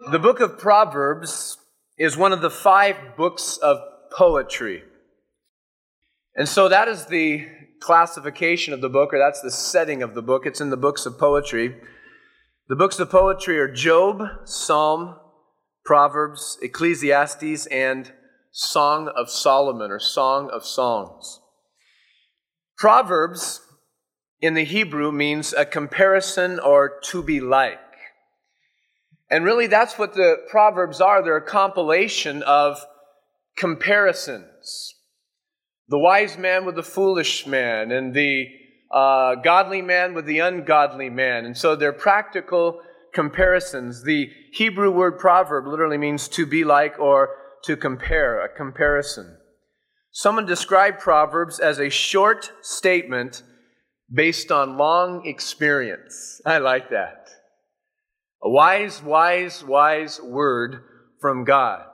The book of Proverbs is one of the 5 books of poetry. And so that is the classification of the book, or that's the setting of the book. It's in the books of poetry. The books of poetry are Job, Psalm, Proverbs, Ecclesiastes, and Song of Solomon, or Song of Songs. Proverbs in the Hebrew means a comparison or to be like. And really that's what the Proverbs are. They're a compilation of comparisons. The wise man with the foolish man, and the godly man with the ungodly man. And so they're practical comparisons. The Hebrew word proverb literally means to be like or to compare, a comparison. Someone described Proverbs as a short statement based on long experience. I like that. A wise word from God.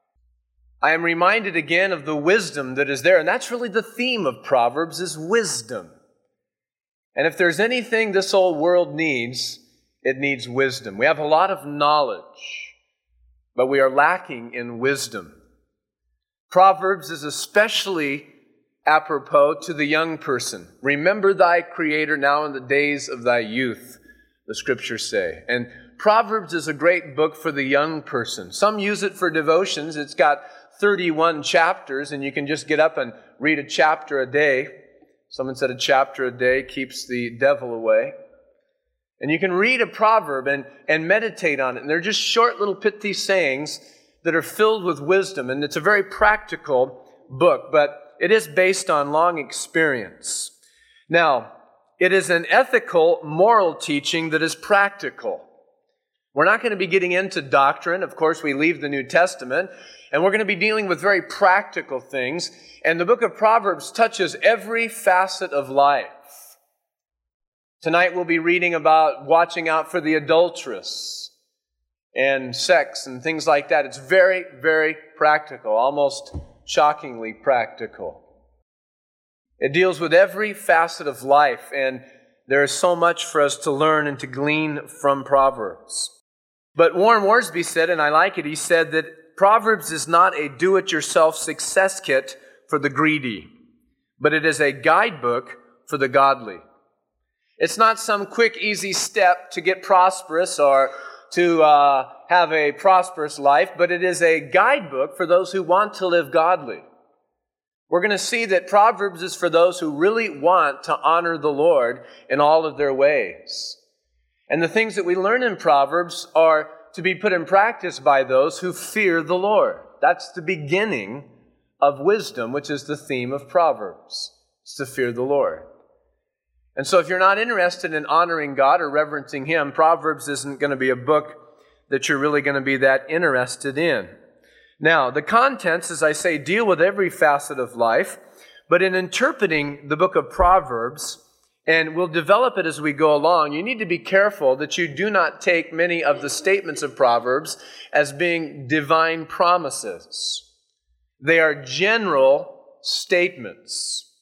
I am reminded again of the wisdom that is there, and that's really the theme of Proverbs, is wisdom. And if there's anything this old world needs, it needs wisdom. We have a lot of knowledge, but we are lacking in wisdom. Proverbs is especially apropos to the young person. Remember thy Creator now in the days of thy youth, the Scriptures say. And Proverbs is a great book for the young person. Some use it for devotions. It's got 31 chapters, and you can just get up and read a chapter a day. Someone said a chapter a day keeps the devil away. And you can read a proverb and meditate on it. And they're just short little pithy sayings that are filled with wisdom. And it's a very practical book, but it is based on long experience. Now, it is an ethical, moral teaching that is practical. We're not going to be getting into doctrine. Of course, we leave the New Testament, and we're going to be dealing with very practical things. And the book of Proverbs touches every facet of life. Tonight we'll be reading about watching out for the adulteress and sex and things like that. It's very, very practical, almost shockingly practical. It deals with every facet of life, and there is so much for us to learn and to glean from Proverbs. But Warren Worsby said, and I like it, he said that Proverbs is not a do-it-yourself success kit for the greedy, but it is a guidebook for the godly. It's not some quick, easy step to get prosperous or to have a prosperous life, but it is a guidebook for those who want to live godly. We're going to see that Proverbs is for those who really want to honor the Lord in all of their ways. And the things that we learn in Proverbs are to be put in practice by those who fear the Lord. That's the beginning of wisdom, which is the theme of Proverbs. It's to fear the Lord. And so if you're not interested in honoring God or reverencing Him, Proverbs isn't going to be a book that you're really going to be that interested in. Now, the contents, as I say, deal with every facet of life, but in interpreting the book of Proverbs, and we'll develop it as we go along, you need to be careful that you do not take many of the statements of Proverbs as being divine promises. They are general statements,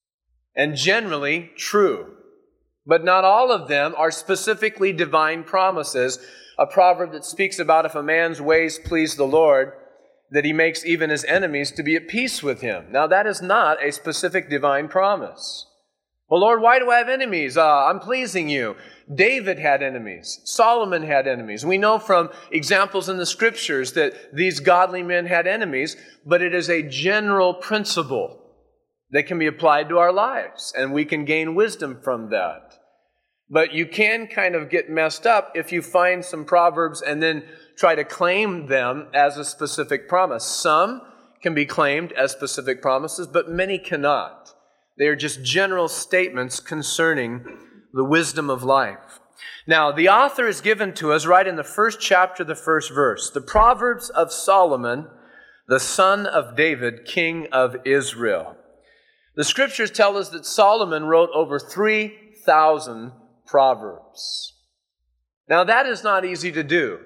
and generally true. But not all of them are specifically divine promises. A proverb that speaks about if a man's ways please the Lord, that he makes even his enemies to be at peace with him. Now, that is not a specific divine promise. Well, Lord, why do I have enemies? I'm pleasing you. David had enemies. Solomon had enemies. We know from examples in the Scriptures that these godly men had enemies, but it is a general principle that can be applied to our lives, and we can gain wisdom from that. But you can kind of get messed up if you find some proverbs and then try to claim them as a specific promise. Some can be claimed as specific promises, but many cannot. They are just general statements concerning the wisdom of life. Now, the author is given to us right in the first chapter, the first verse. The Proverbs of Solomon, the son of David, king of Israel. The Scriptures tell us that Solomon wrote over 3,000 Proverbs. Now, that is not easy to do.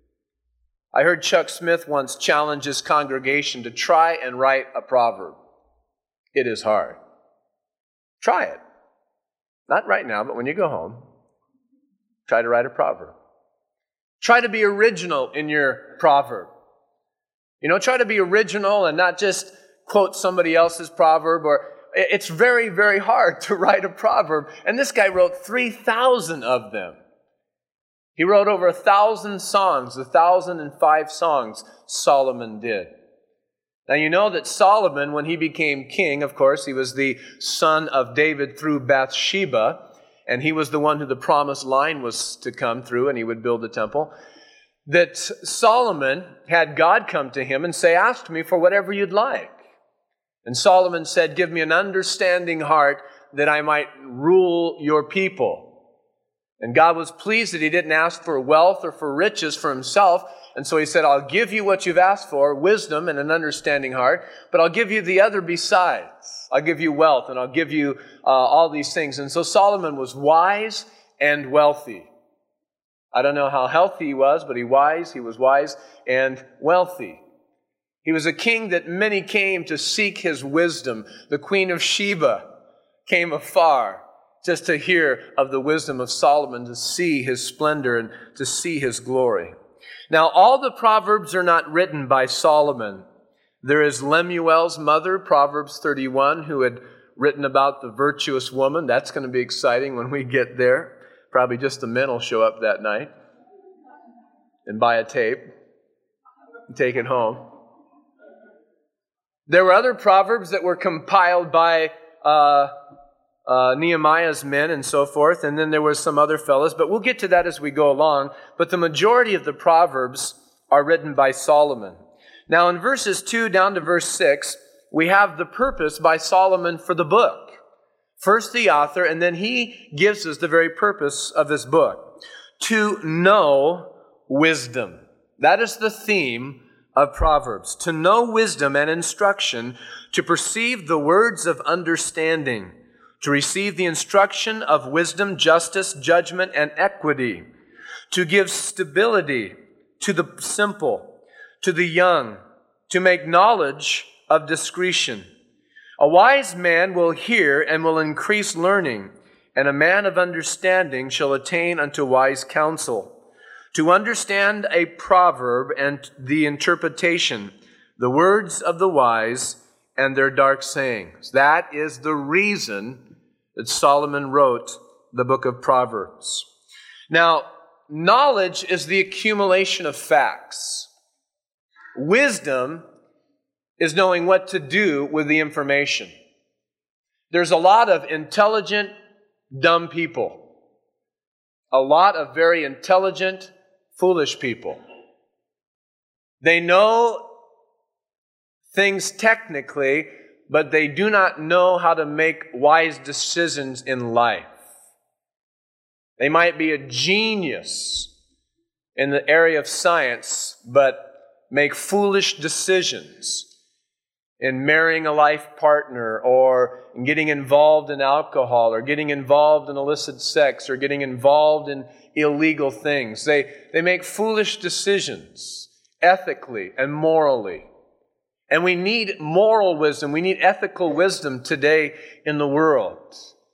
I heard Chuck Smith once challenge his congregation to try and write a proverb. It is hard. Try it. Not right now, but when you go home, try to write a proverb. Try to be original in your proverb. Try to be original and not just quote somebody else's proverb. It's very, very hard to write a proverb. And this guy wrote 3,000 of them. He wrote over 1,000 songs, 1,005 songs Solomon did. Now you know that Solomon, when he became king, of course, he was the son of David through Bathsheba, and he was the one who the promised line was to come through, and he would build the temple. That Solomon had God come to him and say, ask me for whatever you'd like. And Solomon said, give me an understanding heart that I might rule your people. And God was pleased that he didn't ask for wealth or for riches for himself. And so he said, I'll give you what you've asked for, wisdom and an understanding heart, but I'll give you the other besides. I'll give you wealth and I'll give you all these things. And so Solomon was wise and wealthy. I don't know how healthy he was, but he was wise and wealthy. He was a king that many came to seek his wisdom. The Queen of Sheba came afar just to hear of the wisdom of Solomon, to see his splendor and to see his glory. Now, all the Proverbs are not written by Solomon. There is Lemuel's mother, Proverbs 31, who had written about the virtuous woman. That's going to be exciting when we get there. Probably just the men will show up that night and buy a tape and take it home. There were other Proverbs that were compiled by Nehemiah's men and so forth, and then there were some other fellows, but we'll get to that as we go along. But the majority of the Proverbs are written by Solomon. Now in verses 2 down to verse 6, we have the purpose by Solomon for the book. First the author, and then he gives us the very purpose of this book. To know wisdom. That is the theme of Proverbs. To know wisdom and instruction, to perceive the words of understanding, to receive the instruction of wisdom, justice, judgment, and equity, to give stability to the simple, to the young, to make knowledge of discretion. A wise man will hear and will increase learning, and a man of understanding shall attain unto wise counsel. To understand a proverb and the interpretation, the words of the wise and their dark sayings. That is the reason that Solomon wrote the book of Proverbs. Now, knowledge is the accumulation of facts. Wisdom is knowing what to do with the information. There's a lot of intelligent, dumb people. A lot of very intelligent, foolish people. They know things technically, but they do not know how to make wise decisions in life. They might be a genius in the area of science, but make foolish decisions in marrying a life partner, or in getting involved in alcohol, or getting involved in illicit sex, or getting involved in illegal things. They make foolish decisions ethically and morally. And we need moral wisdom. We need ethical wisdom today in the world.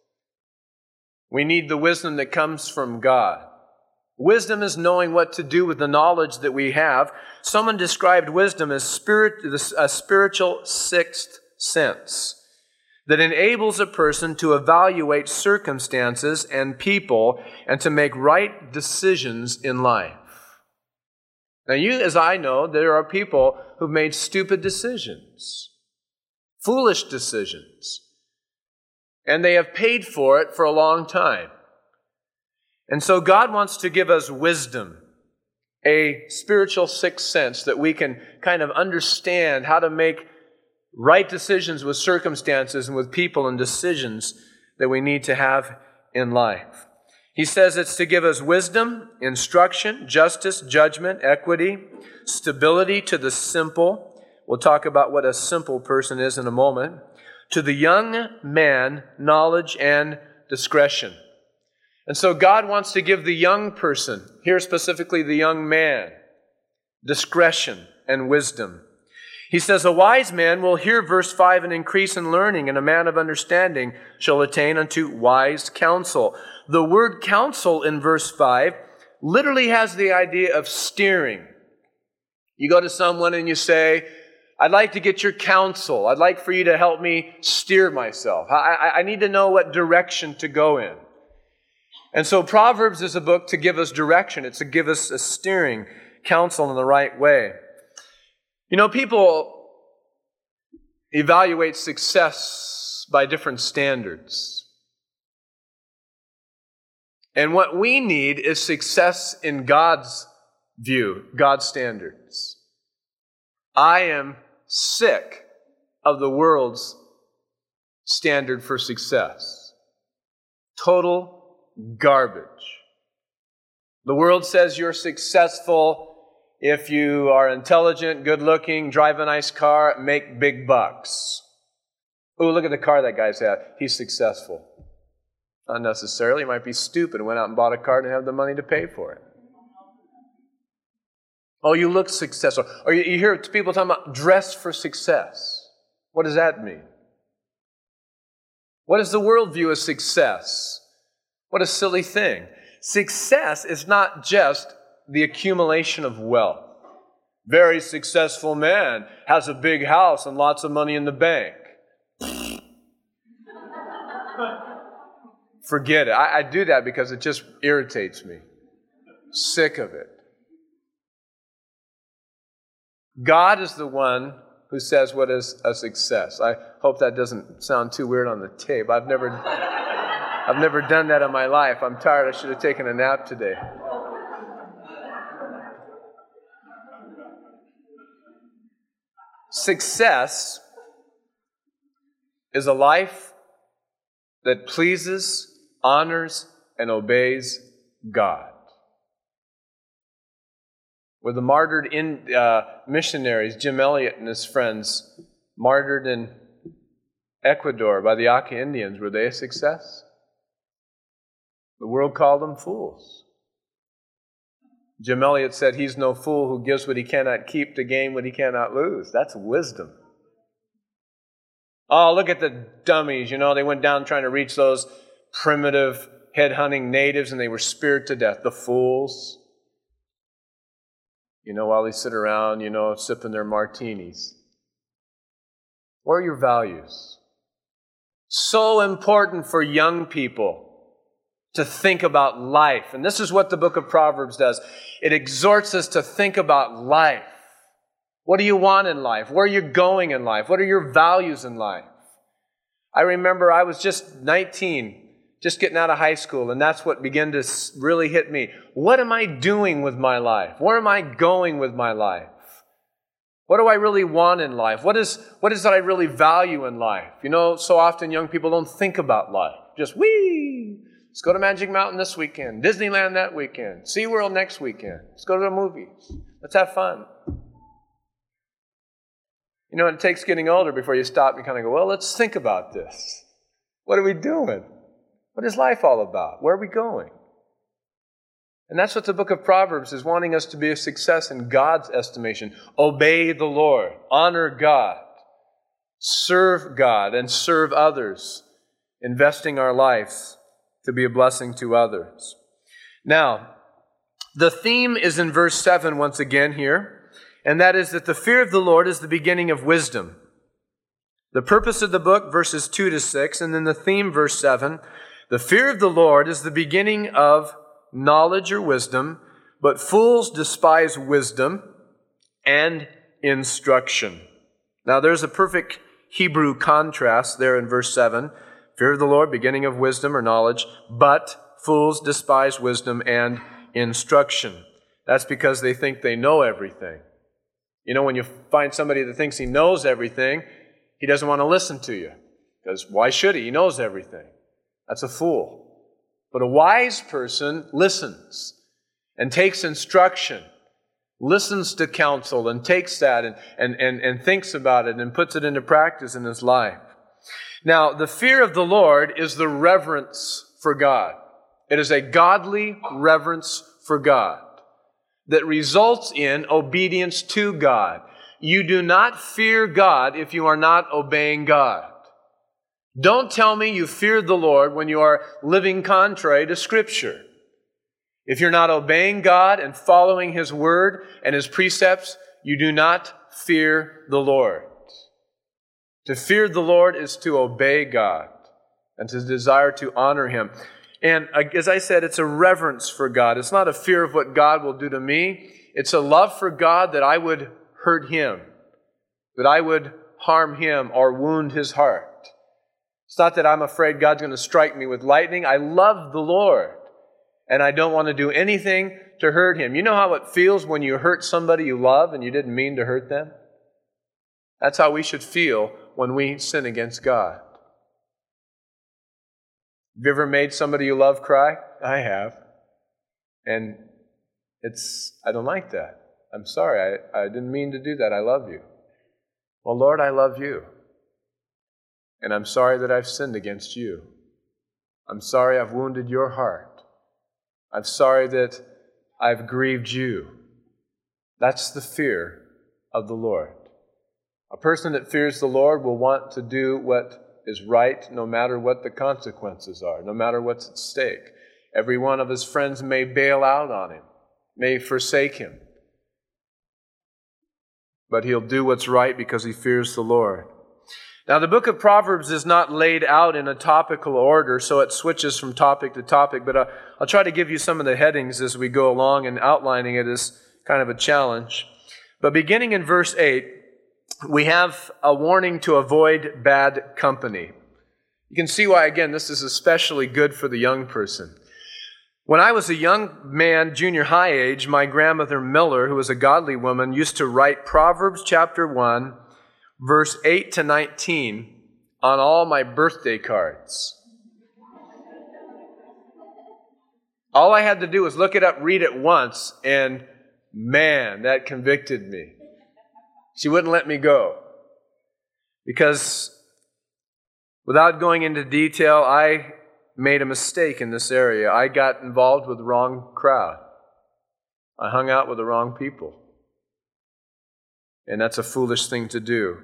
We need the wisdom that comes from God. Wisdom is knowing what to do with the knowledge that we have. Someone described wisdom as a spiritual sixth sense that enables a person to evaluate circumstances and people and to make right decisions in life. Now, you, as I know, there are people who've made stupid decisions, foolish decisions, and they have paid for it for a long time. And so God wants to give us wisdom, a spiritual sixth sense that we can kind of understand how to make right decisions with circumstances and with people and decisions that we need to have in life. He says it's to give us wisdom, instruction, justice, judgment, equity, stability to the simple. We'll talk about what a simple person is in a moment. To the young man, knowledge and discretion. And so God wants to give the young person, here specifically the young man, discretion and wisdom. He says, a wise man will hear, verse 5, and increase in learning, and a man of understanding shall attain unto wise counsel. The word counsel in verse 5 literally has the idea of steering. You go to someone and you say, I'd like to get your counsel. I'd like for you to help me steer myself. I need to know what direction to go in. And so Proverbs is a book to give us direction. It's to give us a steering counsel in the right way. You know, people evaluate success by different standards. And what we need is success in God's view, God's standards. I am sick of the world's standard for success. Total garbage. The world says you're successful if you are intelligent, good-looking, drive a nice car, make big bucks. Ooh, look at the car that guy's had. He's successful. Not necessarily. He might be stupid and went out and bought a car and have the money to pay for it. Oh, you look successful. Or you hear people talking about dress for success. What does that mean? What does the world view as success? What a silly thing. Success is not just the accumulation of wealth. Very successful man has a big house and lots of money in the bank. Forget it. I do that because it just irritates me. Sick of it. God is the one who says what is a success. I hope that doesn't sound too weird on the tape. I've never done that in my life. I'm tired. I should have taken a nap today. Success is a life that pleases, honors, and obeys God. Were the martyred missionaries, Jim Elliot and his friends, martyred in Ecuador by the Auca Indians, were they a success? The world called them fools. Jim Elliot said, he's no fool who gives what he cannot keep to gain what he cannot lose. That's wisdom. Oh, look at the dummies. You know, they went down trying to reach those primitive head-hunting natives and they were speared to death. The fools. You know, while they sit around, you know, sipping their martinis. What are your values? So important for young people to think about life. And this is what the book of Proverbs does. It exhorts us to think about life. What do you want in life? Where are you going in life? What are your values in life? I remember I was just 19, just getting out of high school, and that's what began to really hit me. What am I doing with my life? Where am I going with my life? What do I really want in life? What is that I really value in life? You know, so often young people don't think about life. Just, let's go to Magic Mountain this weekend, Disneyland that weekend, SeaWorld next weekend. Let's go to the movies. Let's have fun. You know, it takes getting older before you stop and kind of go, well, let's think about this. What are we doing? What is life all about? Where are we going? And that's what the book of Proverbs is wanting us to be a success in God's estimation. Obey the Lord. Honor God. Serve God and serve others. Investing our lives to be a blessing to others. Now, the theme is in verse 7 once again here, and that is that the fear of the Lord is the beginning of wisdom. The purpose of the book, verses 2 to 6, and then the theme, verse 7, the fear of the Lord is the beginning of knowledge or wisdom, but fools despise wisdom and instruction. Now, there's a perfect Hebrew contrast there in verse 7. Fear of the Lord, beginning of wisdom or knowledge, but fools despise wisdom and instruction. That's because they think they know everything. You know, when you find somebody that thinks he knows everything, he doesn't want to listen to you. Because why should he? He knows everything. That's a fool. But a wise person listens and takes instruction, listens to counsel and takes that and thinks about it and puts it into practice in his life. Now, the fear of the Lord is the reverence for God. It is a godly reverence for God that results in obedience to God. You do not fear God if you are not obeying God. Don't tell me you fear the Lord when you are living contrary to Scripture. If you're not obeying God and following His word and His precepts, you do not fear the Lord. To fear the Lord is to obey God and to desire to honor Him. And as I said, it's a reverence for God. It's not a fear of what God will do to me. It's a love for God that I would hurt Him, that I would harm Him or wound His heart. It's not that I'm afraid God's going to strike me with lightning. I love the Lord, and I don't want to do anything to hurt Him. You know how it feels when you hurt somebody you love and you didn't mean to hurt them? That's how we should feel when we sin against God. Have you ever made somebody you love cry? I have. And I don't like that. I'm sorry, I didn't mean to do that. I love you. Well, Lord, I love you. And I'm sorry that I've sinned against you. I'm sorry I've wounded your heart. I'm sorry that I've grieved you. That's the fear of the Lord. A person that fears the Lord will want to do what is right no matter what the consequences are, no matter what's at stake. Every one of his friends may bail out on him, may forsake him, but he'll do what's right because he fears the Lord. Now, the book of Proverbs is not laid out in a topical order, so it switches from topic to topic, but I'll try to give you some of the headings as we go along, and outlining it is kind of a challenge. But beginning in verse 8, we have a warning to avoid bad company. You can see why, again, this is especially good for the young person. When I was a young man, junior high age, my grandmother Miller, who was a godly woman, used to write Proverbs chapter 1, verse 8 to 19 on all my birthday cards. All I had to do was look it up, read it once, and man, that convicted me. She wouldn't let me go. Because without going into detail, I made a mistake in this area. I got involved with the wrong crowd. I hung out with the wrong people. And that's a foolish thing to do.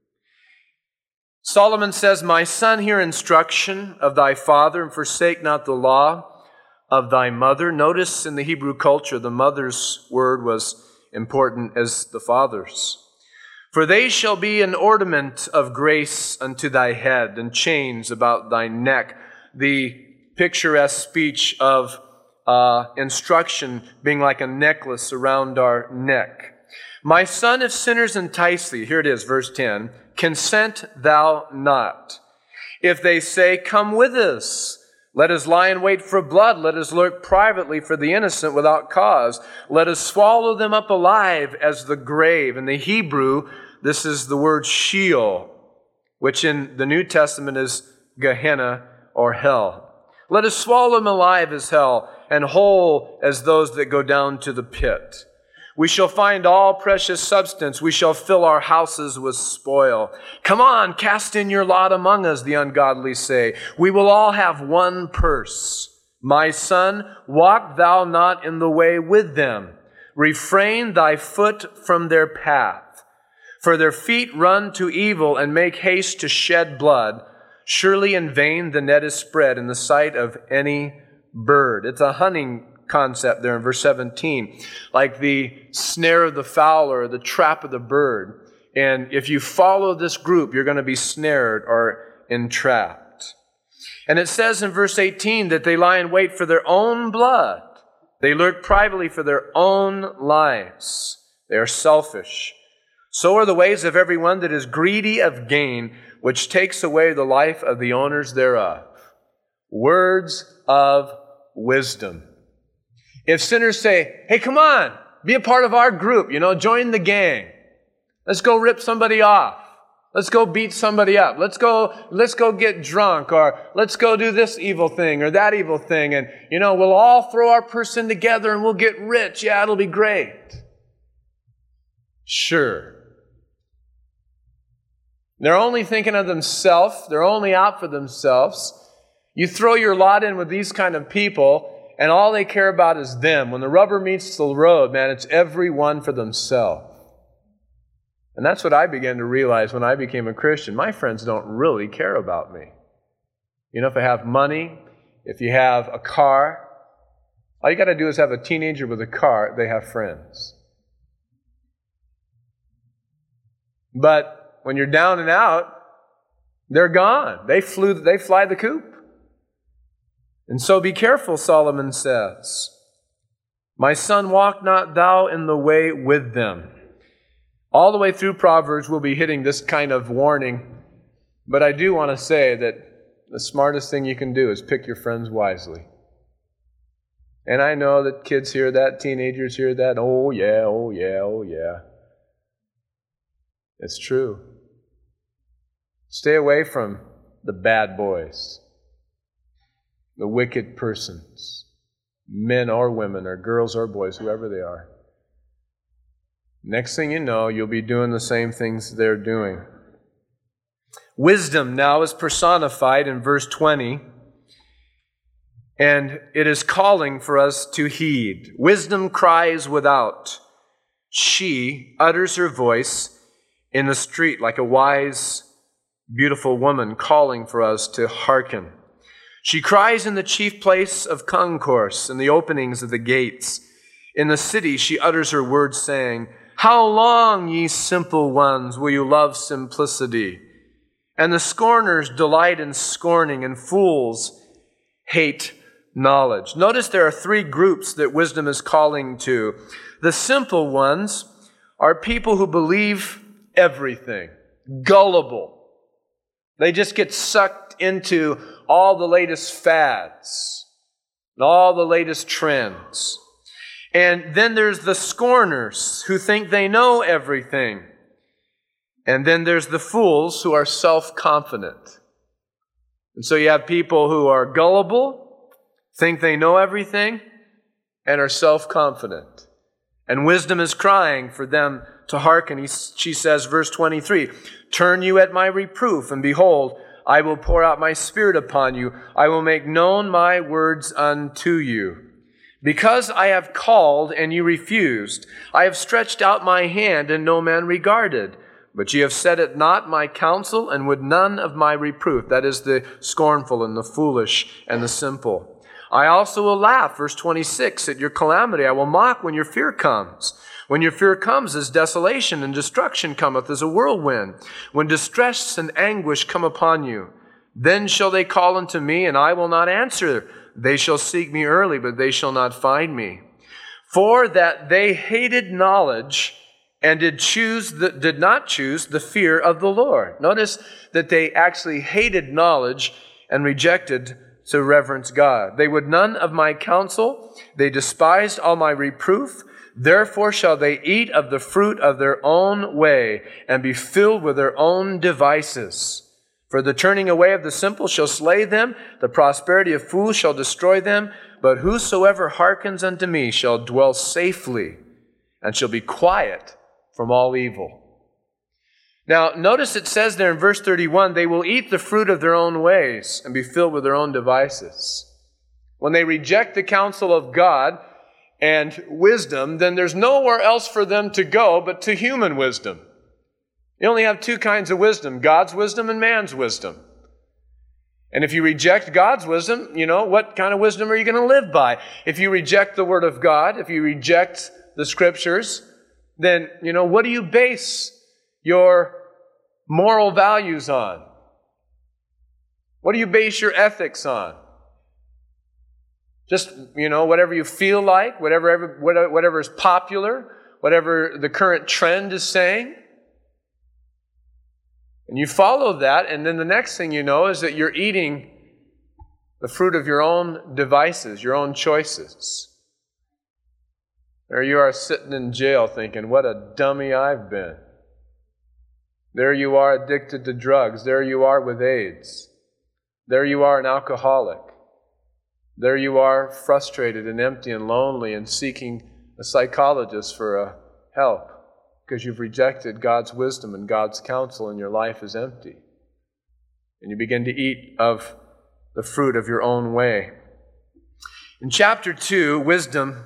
Solomon says, "My son, hear instruction of thy father, and forsake not the law of thy mother." Notice in the Hebrew culture, the mother's word was important as the father's. "For they shall be an ornament of grace unto thy head, and chains about thy neck." The picturesque speech of instruction being like a necklace around our neck. "My son, if sinners entice thee," here it is, verse 10, "consent thou not. If they say, Come with us, let us lie in wait for blood, let us lurk privately for the innocent without cause, let us swallow them up alive as the grave." In the Hebrew, this is the word Sheol, which in the New Testament is Gehenna or hell. "Let us swallow them alive as hell, and whole as those that go down to the pit. We shall find all precious substance. We shall fill our houses with spoil. Come on, cast in your lot among us, the ungodly say. We will all have one purse. My son, walk thou not in the way with them. Refrain thy foot from their path. For their feet run to evil and make haste to shed blood. Surely in vain the net is spread in the sight of any bird." It's a hunting concept there in verse 17, like the snare of the fowler or the trap of the bird. And if you follow this group, you're going to be snared or entrapped. And it says in verse 18 that they lie in wait for their own blood. They lurk privately for their own lives. They are selfish. "So are the ways of everyone that is greedy of gain, which takes away the life of the owners thereof." Words of wisdom. If sinners say, "Hey, come on, be a part of our group, join the gang. Let's go rip somebody off. Let's go beat somebody up. Let's go get drunk, or let's go do this evil thing or that evil thing. And, we'll all throw our purse in together and we'll get rich. Yeah, it'll be great." Sure. They're only thinking of themselves. They're only out for themselves. You throw your lot in with these kind of people, and all they care about is them. When the rubber meets the road, man, it's everyone for themselves. And that's what I began to realize when I became a Christian. My friends don't really care about me. If I have money, if you have a car, All you got to do is have a teenager with a car, they have friends. But when you're down and out, they're gone. They fly the coop. And so be careful, Solomon says. My son, walk not thou in the way with them. All the way through Proverbs, we'll be hitting this kind of warning. But I do want to say that the smartest thing you can do is pick your friends wisely. And I know that kids hear that, teenagers hear that. Oh yeah, oh yeah, oh yeah. It's true. Stay away from the bad boys, the wicked persons, men or women or girls or boys, whoever they are. Next thing you know, you'll be doing the same things they're doing. Wisdom now is personified in verse 20, and it is calling for us to heed. Wisdom cries without. She utters her voice in the street like a wise, beautiful woman calling for us to hearken. She cries in the chief place of concourse, in the openings of the gates. In the city she utters her words, saying, How long, ye simple ones, will you love simplicity? And the scorners delight in scorning, and fools hate knowledge. Notice there are three groups that wisdom is calling to. The simple ones are people who believe everything, gullible. They just get sucked into all the latest fads, and all the latest trends. And then there's the scorners who think they know everything. And then there's the fools who are self-confident. And so you have people who are gullible, think they know everything, and are self-confident. And wisdom is crying for them to hearken. She says, verse 23, Turn you at my reproof, and behold, I will pour out my spirit upon you. I will make known my words unto you. Because I have called, and you refused. I have stretched out my hand, and no man regarded. But ye have set at naught my counsel, and would none of my reproof. That is the scornful and the foolish and the simple. I also will laugh, verse 26, at your calamity. I will mock when your fear comes. When your fear comes, as desolation and destruction cometh as a whirlwind. When distress and anguish come upon you, then shall they call unto me, and I will not answer. They shall seek me early, but they shall not find me. For that they hated knowledge, and did not choose the fear of the Lord. Notice that they actually hated knowledge and rejected to reverence God. They would none of my counsel. They despised all my reproof. Therefore shall they eat of the fruit of their own way, and be filled with their own devices. For the turning away of the simple shall slay them. The prosperity of fools shall destroy them. But whosoever hearkens unto me shall dwell safely, and shall be quiet from all evil. Now, notice it says there in verse 31, they will eat the fruit of their own ways and be filled with their own devices. When they reject the counsel of God and wisdom, then there's nowhere else for them to go but to human wisdom. You only have two kinds of wisdom, God's wisdom and man's wisdom. And if you reject God's wisdom, what kind of wisdom are you going to live by? If you reject the Word of God, if you reject the Scriptures, then, what do you base your moral values on? What do you base your ethics on? Just, whatever you feel like, whatever is popular, whatever the current trend is saying. And you follow that, and then the next thing you know is that you're eating the fruit of your own devices, your own choices. There you are sitting in jail thinking, what a dummy I've been. There you are addicted to drugs. There you are with AIDS. There you are an alcoholic. There you are frustrated and empty and lonely and seeking a psychologist for help because you've rejected God's wisdom and God's counsel and your life is empty. And you begin to eat of the fruit of your own way. In chapter 2, wisdom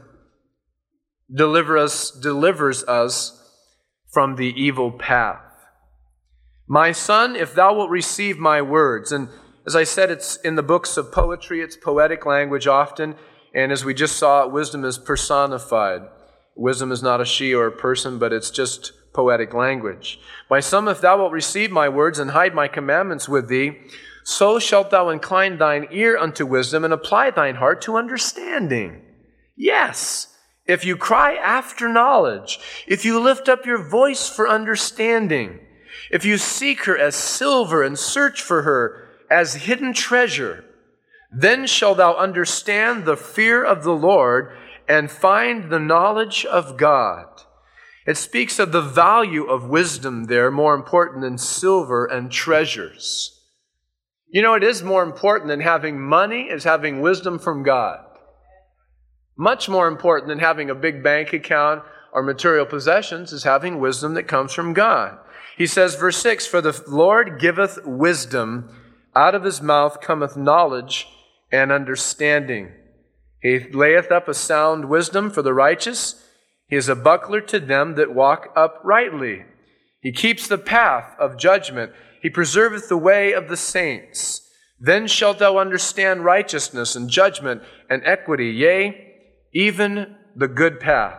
delivers us from the evil path. My son, if thou wilt receive my words, and as I said, it's in the books of poetry, it's poetic language often. And as we just saw, wisdom is personified. Wisdom is not a she or a person, but it's just poetic language. By some, if thou wilt receive my words and hide my commandments with thee, so shalt thou incline thine ear unto wisdom and apply thine heart to understanding. Yes, if you cry after knowledge, if you lift up your voice for understanding, if you seek her as silver and search for her as hidden treasure, then shalt thou understand the fear of the Lord and find the knowledge of God. It speaks of the value of wisdom there, more important than silver and treasures. You know, it is more important than having money is having wisdom from God. Much more important than having a big bank account or material possessions is having wisdom that comes from God. He says, verse 6, for the Lord giveth wisdom, out of his mouth cometh knowledge and understanding. He layeth up a sound wisdom for the righteous. He is a buckler to them that walk uprightly. He keeps the path of judgment. He preserveth the way of the saints. Then shalt thou understand righteousness and judgment and equity, yea, even the good path.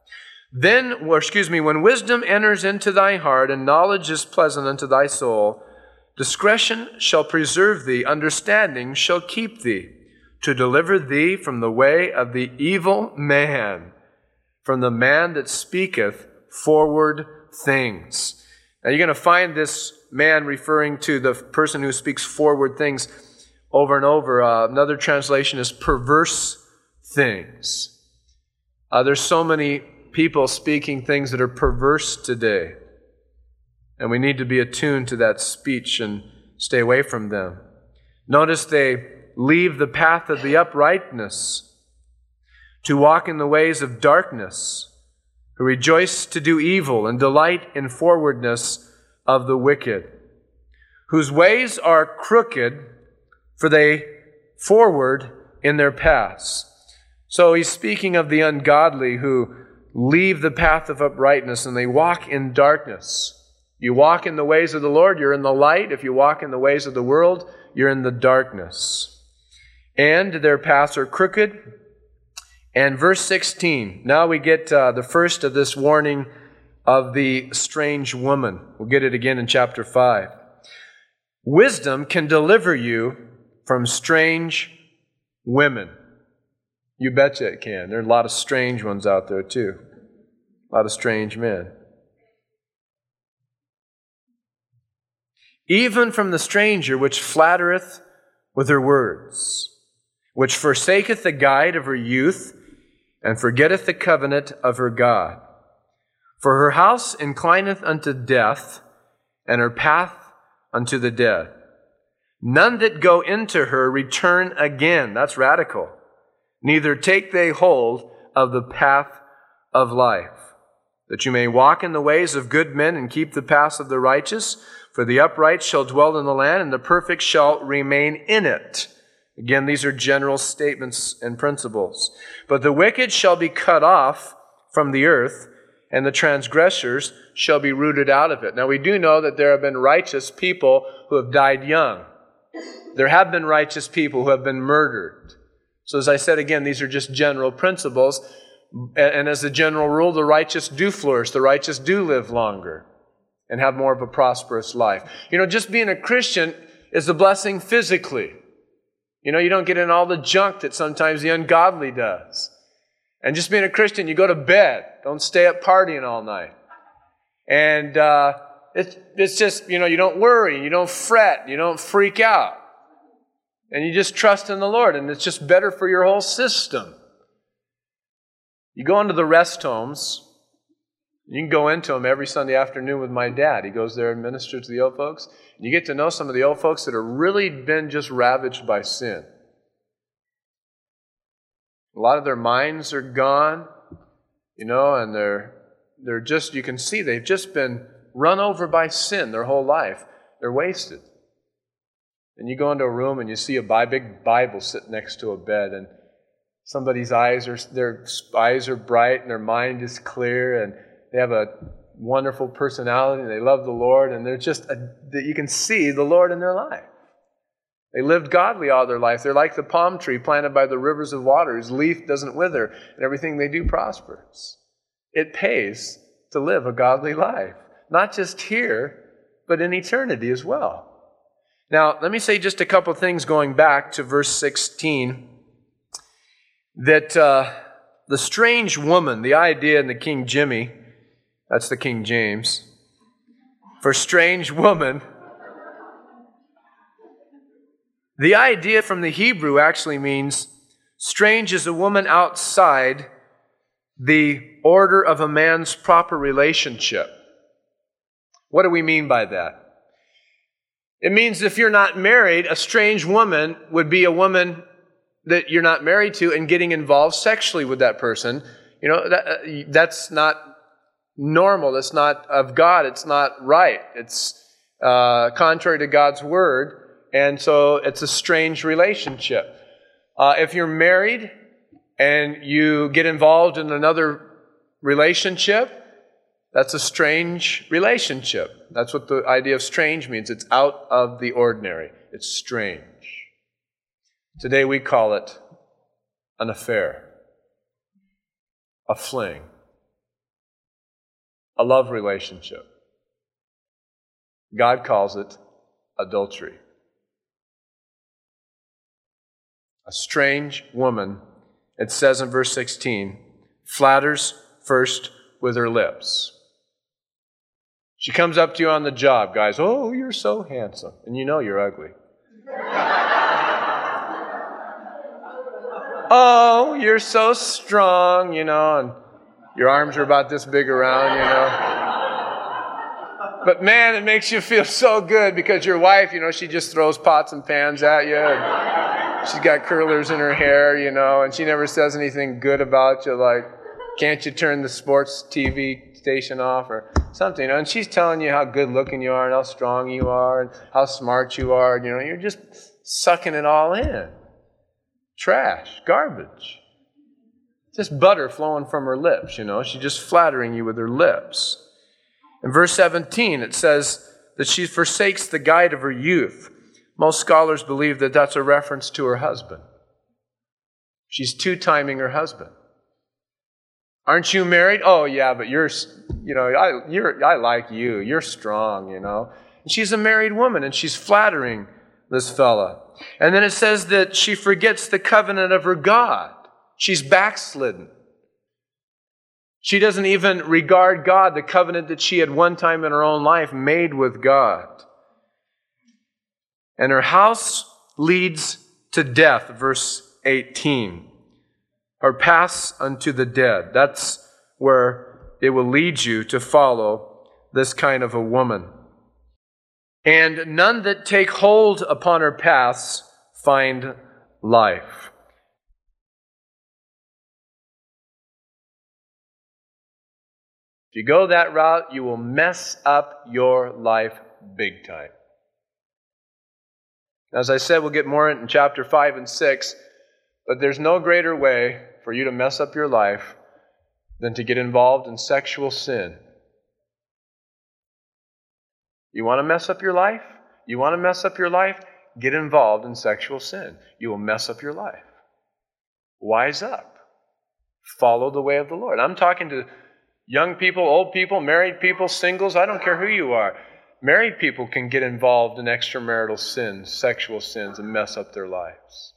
When wisdom enters into thy heart and knowledge is pleasant unto thy soul, discretion shall preserve thee, understanding shall keep thee, to deliver thee from the way of the evil man, from the man that speaketh forward things. Now you're going to find this man referring to the person who speaks forward things over and over. Another translation is perverse things. There's so many people speaking things that are perverse today, and we need to be attuned to that speech and stay away from them. Notice they leave the path of the uprightness to walk in the ways of darkness, who rejoice to do evil and delight in forwardness of the wicked, whose ways are crooked, for they forward in their paths. So he's speaking of the ungodly who leave the path of uprightness and they walk in darkness. You walk in the ways of the Lord, you're in the light. If you walk in the ways of the world, you're in the darkness. And their paths are crooked. And verse 16, now we get the first of this warning of the strange woman. We'll get it again in chapter 5. Wisdom can deliver you from strange women. You betcha it can. There are a lot of strange ones out there too. A lot of strange men. Even from the stranger which flattereth with her words, which forsaketh the guide of her youth, and forgetteth the covenant of her God. For her house inclineth unto death, and her path unto the dead. None that go into her return again. That's radical. Neither take they hold of the path of life, that you may walk in the ways of good men and keep the paths of the righteous. For the upright shall dwell in the land, and the perfect shall remain in it. Again, these are general statements and principles. But the wicked shall be cut off from the earth, and the transgressors shall be rooted out of it. Now, we do know that there have been righteous people who have died young. There have been righteous people who have been murdered. So as I said again, these are just general principles. And as a general rule, the righteous do flourish. The righteous do live longer and have more of a prosperous life. You know, just being a Christian is a blessing physically. You know, you don't get in all the junk that sometimes the ungodly does. And just being a Christian, you go to bed. Don't stay up partying all night. And it's just, you know, you don't worry, you don't fret, you don't freak out. And you just trust in the Lord, and it's just better for your whole system. You go into the rest homes. You can go into them every Sunday afternoon with my dad. He goes there and ministers to the old folks. And you get to know some of the old folks that have really been just ravaged by sin. A lot of their minds are gone, you know, and they're just, you can see they've just been run over by sin their whole life. They're wasted. And you go into a room and you see a big Bible sitting next to a bed, and somebody's their eyes are bright and their mind is clear, and they have a wonderful personality and they love the Lord, and they're just, you can see the Lord in their life. They lived godly all their life. They're like the palm tree planted by the rivers of water, whose leaf doesn't wither, and everything they do prospers. It pays to live a godly life, not just here, but in eternity as well. Now, let me say just a couple things going back to verse 16, that the strange woman, the idea in the King Jimmy, that's the King James, for strange woman, the idea from the Hebrew actually means strange is a woman outside the order of a man's proper relationship. What do we mean by that? It means if you're not married, a strange woman would be a woman that you're not married to and getting involved sexually with that person. You know, that's not normal. That's not of God. It's not right. It's contrary to God's word. And so it's a strange relationship. If you're married and you get involved in another relationship, that's a strange relationship. That's what the idea of strange means. It's out of the ordinary. It's strange. Today we call it an affair, a fling, a love relationship. God calls it adultery. A strange woman, it says in verse 16, flatters first with her lips. She comes up to you on the job, guys. Oh, you're so handsome. And you know you're ugly. Oh, you're so strong, you know, and your arms are about this big around, you know. But man, it makes you feel so good because your wife, you know, she just throws pots and pans at you. And she's got curlers in her hair, you know, and she never says anything good about you, like, can't you turn the sports TV station off or something, you know? And she's telling you how good looking you are and how strong you are and how smart you are, and, you know, you're just sucking it all in. Trash, garbage. Just butter flowing from her lips, you know. She's just flattering you with her lips. In verse 17, it says that she forsakes the guide of her youth. Most scholars believe that that's a reference to her husband. She's two-timing her husband. Aren't you married? Oh, yeah, but you're, you know, I like you. You're strong, you know. And she's a married woman, and she's flattering this fella. And then it says that she forgets the covenant of her God. She's backslidden. She doesn't even regard God, the covenant that she had one time in her own life made with God. And her house leads to death, verse 18. Or pass unto the dead. That's where it will lead you to follow this kind of a woman. And none that take hold upon her paths find life. If you go that route, you will mess up your life big time. As I said, we'll get more in chapter 5 and 6, but there's no greater way for you to mess up your life than to get involved in sexual sin. You want to mess up your life? You want to mess up your life? Get involved in sexual sin. You will mess up your life. Wise up. Follow the way of the Lord. I'm talking to young people, old people, married people, singles. I don't care who you are. Married people can get involved in extramarital sins, sexual sins, and mess up their lives.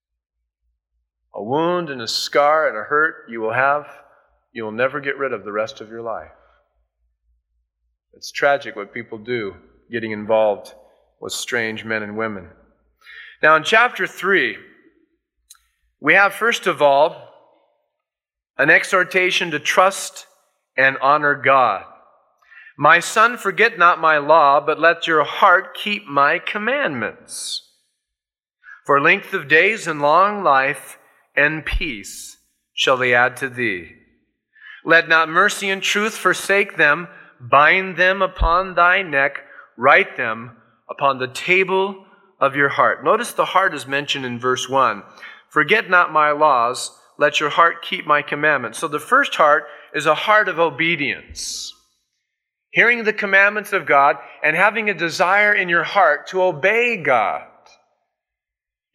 A wound and a scar and a hurt you will never get rid of the rest of your life. It's tragic what people do getting involved with strange men and women. Now in chapter 3, we have first of all an exhortation to trust and honor God. My son, forget not my law, but let your heart keep my commandments. For length of days and long life and peace shall they add to thee. Let not mercy and truth forsake them. Bind them upon thy neck. Write them upon the table of your heart. Notice the heart is mentioned in verse 1. Forget not my laws. Let your heart keep my commandments. So the first heart is a heart of obedience. Hearing the commandments of God and having a desire in your heart to obey God.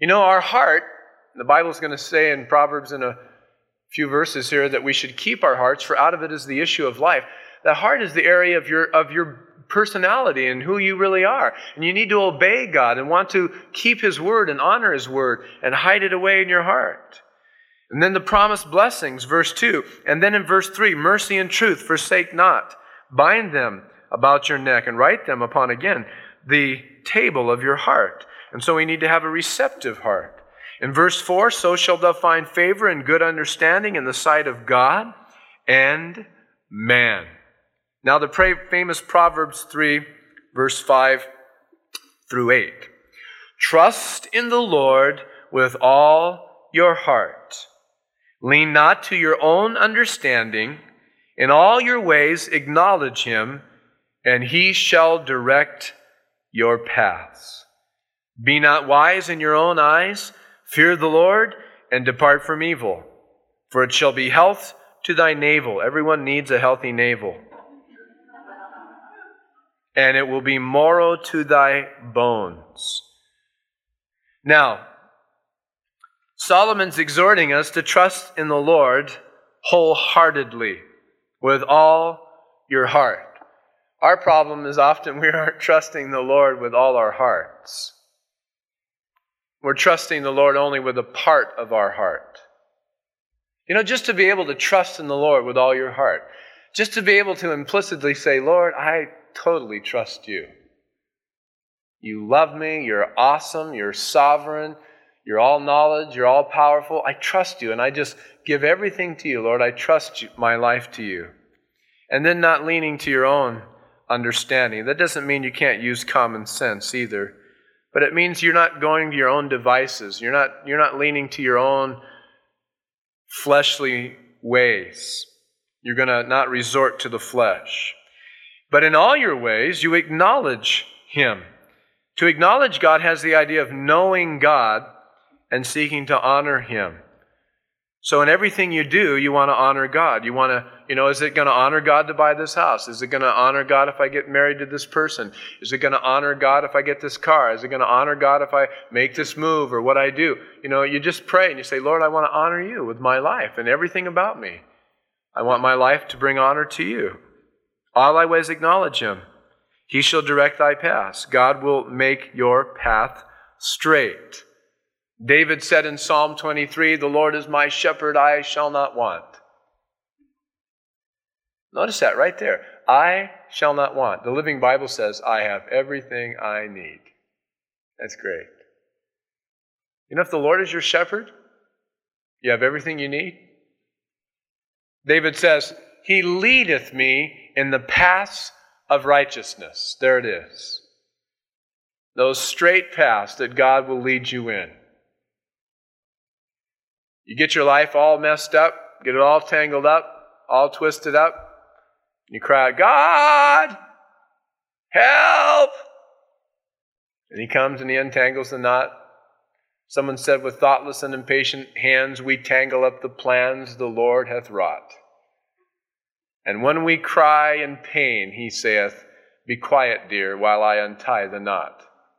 You know, our heart, the Bible's going to say in Proverbs in a few verses here that we should keep our hearts, for out of it is the issue of life. The heart is the area of your personality and who you really are. And you need to obey God and want to keep His word and honor His word and hide it away in your heart. And then the promised blessings, verse 2. And then in verse 3, mercy and truth forsake not. Bind them about your neck and write them upon, again, the table of your heart. And so we need to have a receptive heart. In verse 4, so shalt thou find favor and good understanding in the sight of God and man. Now the famous Proverbs 3, verse 5 through 8. Trust in the Lord with all your heart. Lean not to your own understanding. In all your ways acknowledge Him, and He shall direct your paths. Be not wise in your own eyes. Fear the Lord, and depart from evil. For it shall be health to thy navel. Everyone needs a healthy navel. And it will be marrow to thy bones. Now, Solomon's exhorting us to trust in the Lord wholeheartedly, with all your heart. Our problem is often we aren't trusting the Lord with all our hearts. We're trusting the Lord only with a part of our heart. You know, just to be able to trust in the Lord with all your heart, just to be able to implicitly say, Lord, I totally trust you. You love me, you're awesome, you're sovereign, you're all knowledge, you're all powerful. I trust you, and I just give everything to you, Lord. I trust my life to you. And then not leaning to your own understanding. That doesn't mean you can't use common sense either. But it means you're not going to your own devices. You're not leaning to your own fleshly ways. You're going to not resort to the flesh. But in all your ways, you acknowledge Him. To acknowledge God has the idea of knowing God and seeking to honor Him. So in everything you do, you want to honor God. You want to, is it going to honor God to buy this house? Is it going to honor God if I get married to this person? Is it going to honor God if I get this car? Is it going to honor God if I make this move or what I do? You just pray and you say, Lord, I want to honor you with my life and everything about me. I want my life to bring honor to you. All thy ways acknowledge Him. He shall direct thy paths. God will make your path straight. David said in Psalm 23, the Lord is my shepherd, I shall not want. Notice that right there. I shall not want. The Living Bible says, I have everything I need. That's great. If the Lord is your shepherd, you have everything you need. David says, He leadeth me in the paths of righteousness. There it is. Those straight paths that God will lead you in. You get your life all messed up, get it all tangled up, all twisted up. You cry, God, help! And He comes and He untangles the knot. Someone said, with thoughtless and impatient hands we tangle up the plans the Lord hath wrought. And when we cry in pain, He saith, be quiet, dear, while I untie the knot.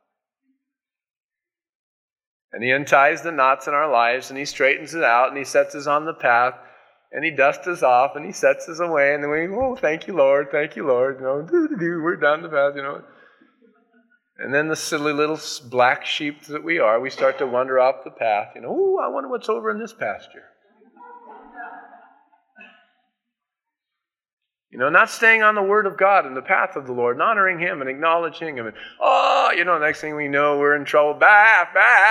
And He unties the knots in our lives, and He straightens it out, and He sets us on the path, and He dusts us off, and He sets us away, and then we, thank you, Lord, we're down the path, And then the silly little black sheep that we are, we start to wander off the path, I wonder what's over in this pasture. Not staying on the Word of God and the path of the Lord, and honoring Him and acknowledging Him. And, next thing we know, we're in trouble. Bah.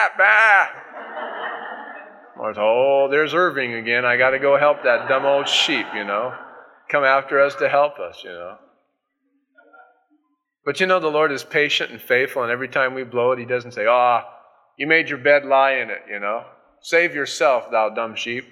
Lord, there's Irving again. I got to go help that dumb old sheep, Come after us to help us, But the Lord is patient and faithful, and every time we blow it, He doesn't say, you made your bed, lie in it, Save yourself, thou dumb sheep.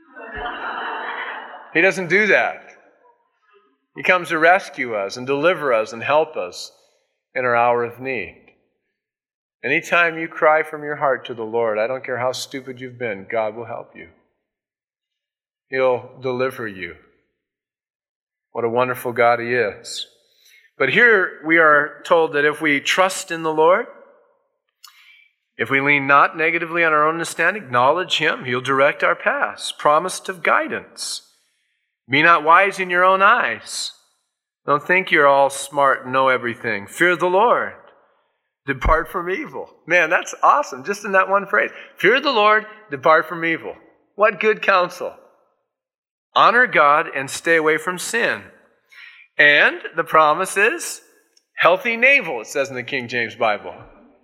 He doesn't do that. He comes to rescue us and deliver us and help us in our hour of need. Anytime you cry from your heart to the Lord, I don't care how stupid you've been, God will help you. He'll deliver you. What a wonderful God He is. But here we are told that if we trust in the Lord, If we lean not negatively on our own understanding, acknowledge Him, He'll direct our paths. Promised of guidance. Be not wise in your own eyes. Don't think you're all smart and know everything. Fear the Lord. Depart from evil. Man, that's awesome, just in that one phrase. Fear the Lord, depart from evil. What good counsel. Honor God and stay away from sin. And the promise is healthy navel, it says in the King James Bible.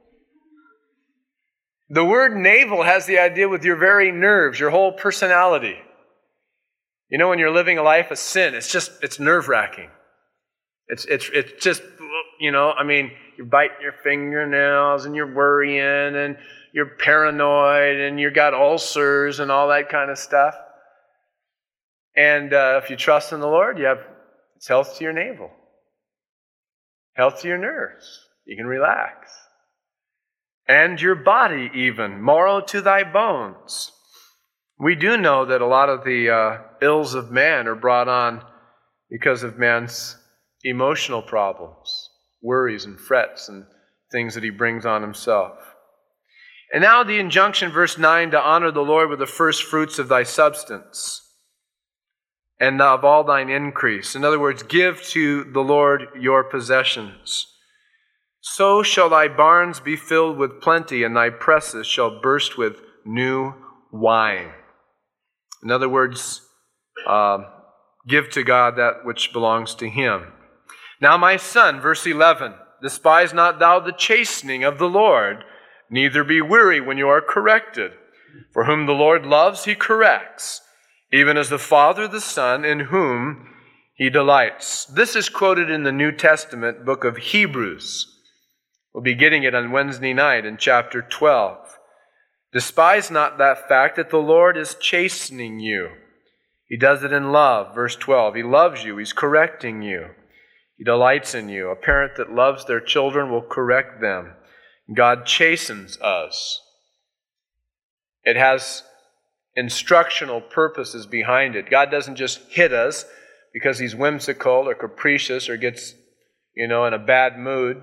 The word navel has the idea with your very nerves, your whole personality. You know, when you're living a life of sin, it's nerve-wracking. It's just, you know, I mean, you bite your fingernails and you're worrying and you're paranoid and you got ulcers and all that kind of stuff. And if you trust in the Lord, it's health to your navel. Health to your nerves. You can relax. And your body even, marrow to thy bones. We do know that a lot of the ills of man are brought on because of man's emotional problems, worries and frets and things that he brings on himself. And now the injunction, verse 9, to honor the Lord with the first fruits of thy substance and of all thine increase. In other words, give to the Lord your possessions. So shall thy barns be filled with plenty, and thy presses shall burst with new wine. In other words, give to God that which belongs to Him. Now, my son, verse 11, despise not thou the chastening of the Lord, neither be weary when you are corrected. For whom the Lord loves, He corrects, even as the Father the Son, in whom He delights. This is quoted in the New Testament book of Hebrews. We'll be getting it on Wednesday night in chapter 12. Despise not that fact that the Lord is chastening you. He does it in love. Verse 12, He loves you. He's correcting you. He delights in you. A parent that loves their children will correct them. God chastens us. It has instructional purposes behind it. God doesn't just hit us because He's whimsical or capricious or gets, in a bad mood.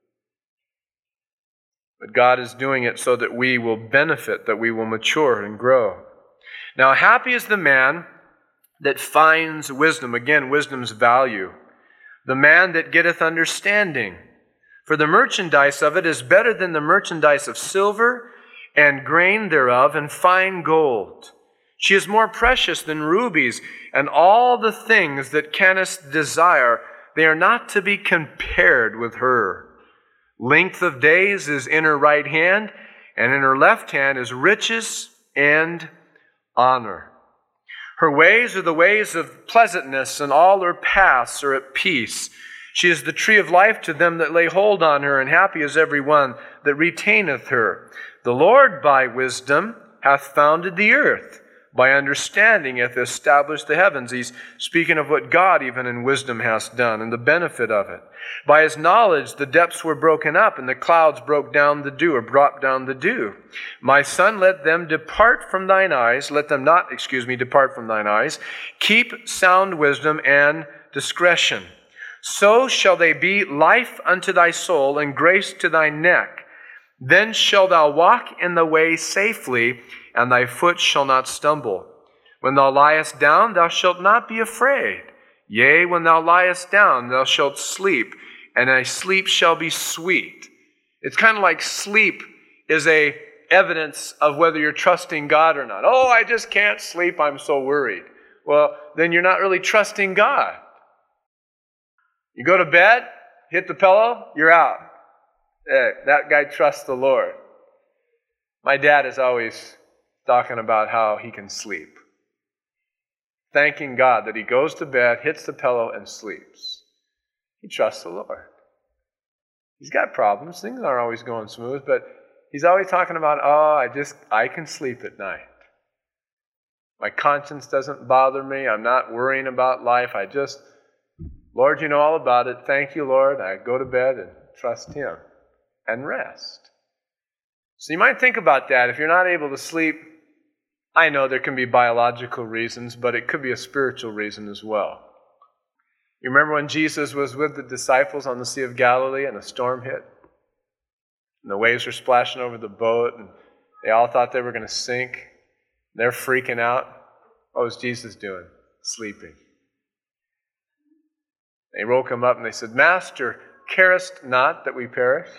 But God is doing it so that we will benefit, that we will mature and grow. Now, happy is the man that finds wisdom. Again, wisdom's value. The man that getteth understanding. For the merchandise of it is better than the merchandise of silver, and grain thereof, and fine gold. She is more precious than rubies, and all the things that canst desire, they are not to be compared with her. Length of days is in her right hand, and in her left hand is riches and honor. Her ways are the ways of pleasantness, and all her paths are at peace. She is the tree of life to them that lay hold on her, and happy is every one that retaineth her. The Lord by wisdom hath founded the earth. By understanding hath established the heavens. He's speaking of what God even in wisdom has done and the benefit of it. By His knowledge the depths were broken up, and the clouds brought down the dew. My son, let them depart from thine eyes. Let them not, depart from thine eyes. Keep sound wisdom and discretion. So shall they be life unto thy soul, and grace to thy neck. Then shalt thou walk in the way safely, and thy foot shall not stumble. When thou liest down, thou shalt not be afraid. Yea, when thou liest down, thou shalt sleep, and thy sleep shall be sweet. It's kind of like sleep is a evidence of whether you're trusting God or not. Oh, I just can't sleep, I'm so worried. Well, then you're not really trusting God. You go to bed, hit the pillow, you're out. That guy trusts the Lord. My dad is always talking about how he can sleep. Thanking God that he goes to bed, hits the pillow, and sleeps. He trusts the Lord. He's got problems. Things aren't always going smooth, but he's always talking about, I can sleep at night. My conscience doesn't bother me. I'm not worrying about life. Lord, you know all about it. Thank you, Lord. I go to bed and trust Him and rest. So you might think about that. If you're not able to sleep, I know there can be biological reasons, but it could be a spiritual reason as well. You remember when Jesus was with the disciples on the Sea of Galilee and a storm hit? And the waves were splashing over the boat, and they all thought they were going to sink. They're freaking out. What was Jesus doing? Sleeping. They woke him up and they said, Master, carest not that we perish?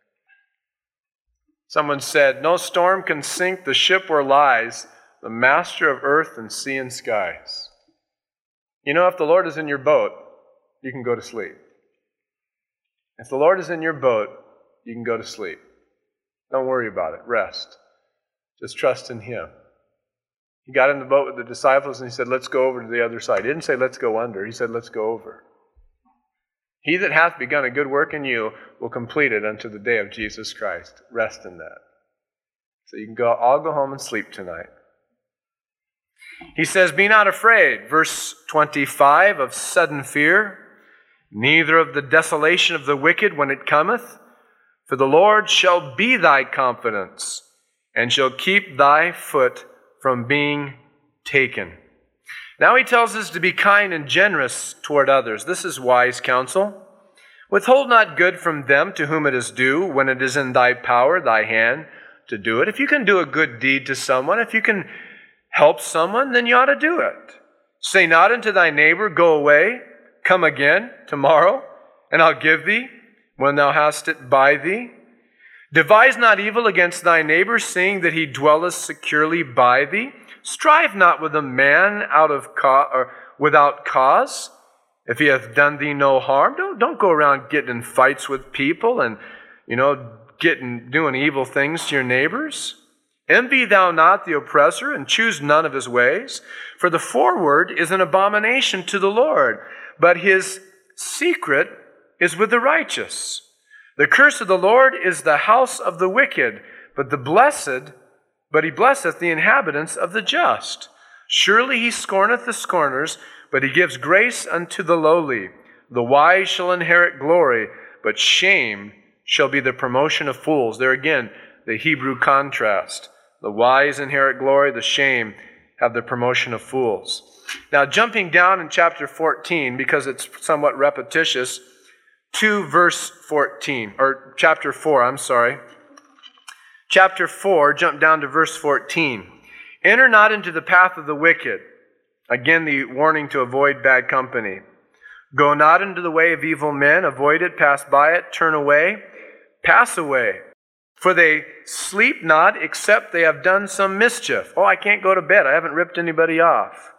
Someone said, no storm can sink the ship where lies the master of earth and sea and skies. You know, if the Lord is in your boat, you can go to sleep. If the Lord is in your boat, you can go to sleep. Don't worry about it. Rest. Just trust in Him. He got in the boat with the disciples and he said, let's go over to the other side. He didn't say, let's go under. He said, let's go over. He that hath begun a good work in you will complete it unto the day of Jesus Christ. Rest in that. So you can all go home and sleep tonight. He says, be not afraid, verse 25, of sudden fear, neither of the desolation of the wicked when it cometh, for the Lord shall be thy confidence, and shall keep thy foot from being taken. Now he tells us to be kind and generous toward others. This is wise counsel. Withhold not good from them to whom it is due, when it is in thy power, thy hand, to do it. If you can do a good deed to someone, if you can help someone, then you ought to do it. Say not unto thy neighbor, go away, come again tomorrow, and I'll give thee when thou hast it by thee. Devise not evil against thy neighbor, seeing that he dwelleth securely by thee. Strive not with a man without cause, if he hath done thee no harm. Don't go around getting in fights with people and, doing evil things to your neighbors. Envy thou not the oppressor, and choose none of his ways. For the forward is an abomination to the Lord, but his secret is with the righteous. The curse of the Lord is the house of the wicked, but he blesseth the inhabitants of the just. Surely he scorneth the scorners, but he gives grace unto the lowly. The wise shall inherit glory, but shame shall be the promotion of fools. There again, the Hebrew contrast. The wise inherit glory, the shame have the promotion of fools. Now, jumping down in chapter 14, because it's somewhat repetitious, to verse 14, or chapter 4, I'm sorry. Chapter 4, jump down to verse 14. Enter not into the path of the wicked. Again, the warning to avoid bad company. Go not into the way of evil men. Avoid it, pass by it, turn away, pass away. For they sleep not, except they have done some mischief. Oh, I can't go to bed. I haven't ripped anybody off.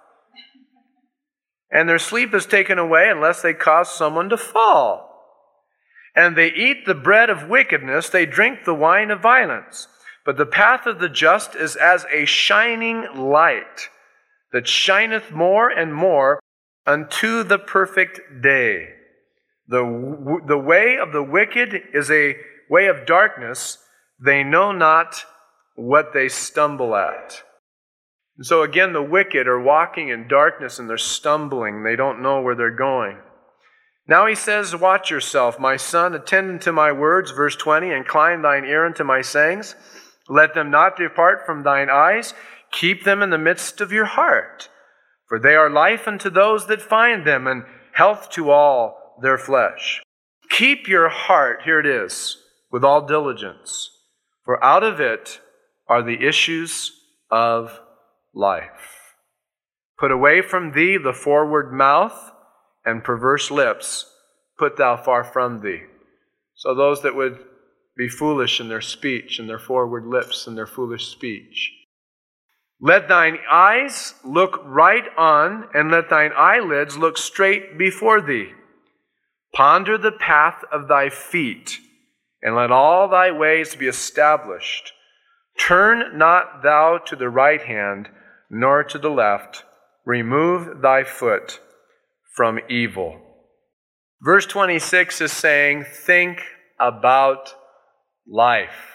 And their sleep is taken away unless they cause someone to fall. And they eat the bread of wickedness, they drink the wine of violence. But the path of the just is as a shining light that shineth more and more unto the perfect day. The way of the wicked is a way of darkness. They know not what they stumble at. And so again, the wicked are walking in darkness and they're stumbling. They don't know where they're going. Now he says, watch yourself, my son, attend unto my words, verse 20, incline thine ear unto my sayings. Let them not depart from thine eyes. Keep them in the midst of your heart. For they are life unto those that find them, and health to all their flesh. Keep your heart, here it is, with all diligence. For out of it are the issues of life. Put away from thee the forward mouth, and perverse lips put thou far from thee. So those that would be foolish in their speech, and their forward lips, and their foolish speech. Let thine eyes look right on, and let thine eyelids look straight before thee. Ponder the path of thy feet, and let all thy ways be established. Turn not thou to the right hand, nor to the left. Remove thy foot from evil. Verse 26 is saying, think about life.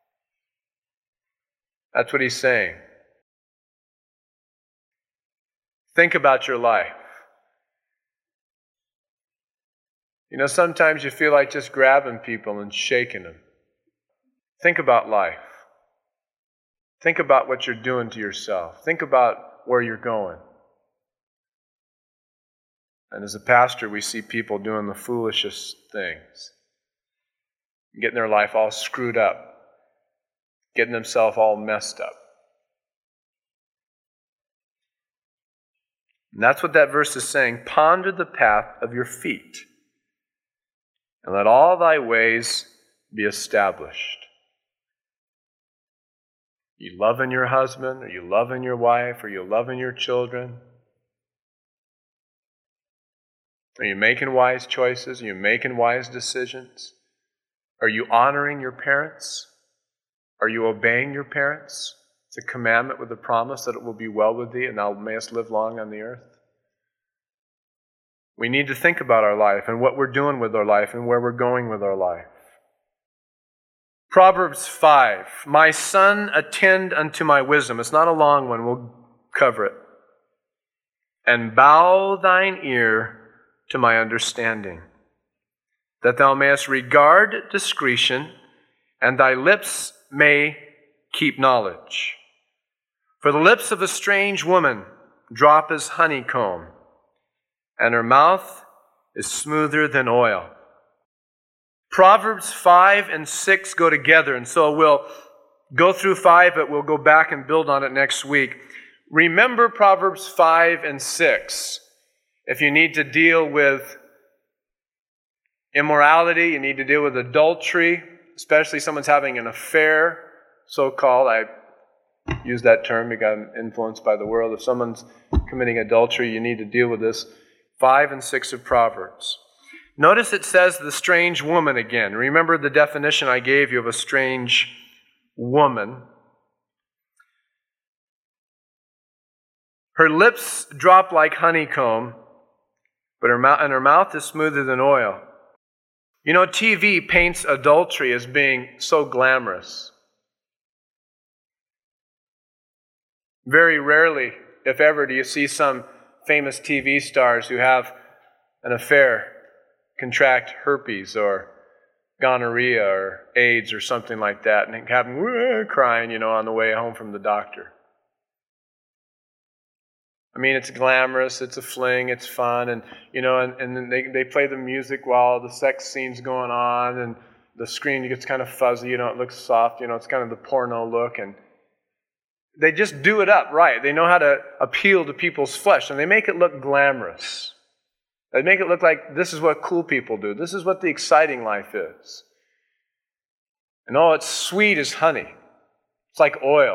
That's what he's saying. Think about your life. Sometimes you feel like just grabbing people and shaking them. Think about life. Think about what you're doing to yourself. Think about where you're going. And as a pastor, we see people doing the foolishest things. getting their life all screwed up, getting themselves all messed up. And that's what that verse is saying. Ponder the path of your feet, and let all thy ways be established. You loving your husband? Are you loving your wife? Are you loving your children? Are you making wise choices? Are you making wise decisions? Are you honoring your parents? Are you obeying your parents? It's a commandment with a promise that it will be well with thee and thou mayest live long on the earth. We need to think about our life and what we're doing with our life and where we're going with our life. Proverbs 5, my son, attend unto my wisdom. It's not a long one, we'll cover it. And bow thine ear to my understanding, that thou mayest regard discretion, and thy lips may keep knowledge. For the lips of a strange woman drop as honeycomb, and her mouth is smoother than oil. Proverbs 5 and 6 go together, and so we'll go through 5, but we'll go back and build on it next week. Remember Proverbs 5 and 6. If you need to deal with immorality, you need to deal with adultery, especially someone's having an affair, so-called. I use that term because I'm influenced by the world. If someone's committing adultery, you need to deal with this. 5 and 6 of Proverbs. Notice it says the strange woman again. Remember the definition I gave you of a strange woman. Her lips drop like honeycomb, but her mouth is smoother than oil. You know, TV paints adultery as being so glamorous. Very rarely, if ever, do you see some famous TV stars who have an affair contract herpes or gonorrhea or AIDS or something like that and have them crying, on the way home from the doctor. I mean, it's glamorous, it's a fling, it's fun, and then they play the music while the sex scene's going on, and the screen gets kind of fuzzy, it looks soft, it's kind of the porno look, and they just do it up right. They know how to appeal to people's flesh, and they make it look glamorous. They make it look like this is what cool people do. This is what the exciting life is. And it's sweet as honey. It's like oil.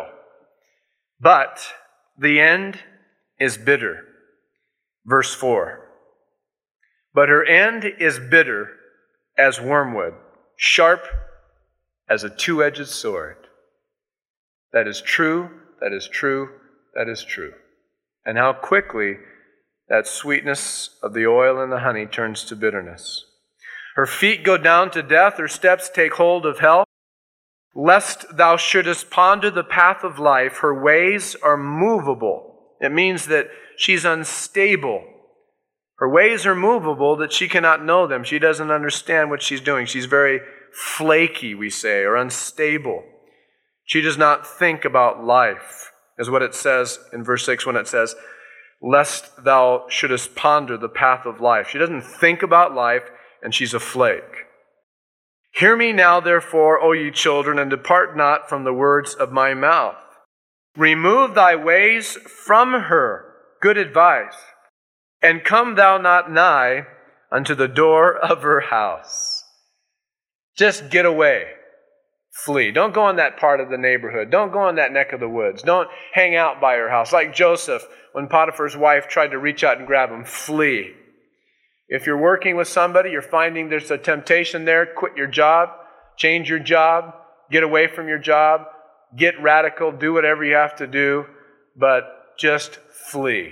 But the end is bitter. Verse 4. But her end is bitter as wormwood, sharp as a two-edged sword. That is true, that is true, that is true. And how quickly that sweetness of the oil and the honey turns to bitterness. Her feet go down to death, her steps take hold of hell. Lest thou shouldest ponder the path of life, her ways are movable. It means that she's unstable. Her ways are movable, that she cannot know them. She doesn't understand what she's doing. She's very flaky, we say, or unstable. She does not think about life, is what it says in verse 6 when it says, lest thou shouldest ponder the path of life. She doesn't think about life, and she's a flake. Hear me now, therefore, O ye children, and depart not from the words of my mouth. Remove thy ways from her, good advice, and come thou not nigh unto the door of her house. Just get away. Flee. Don't go in that part of the neighborhood. Don't go in that neck of the woods. Don't hang out by her house. Like Joseph, when Potiphar's wife tried to reach out and grab him, flee. If you're working with somebody, you're finding there's a temptation there, quit your job, change your job, get away from your job, get radical, do whatever you have to do, but just flee.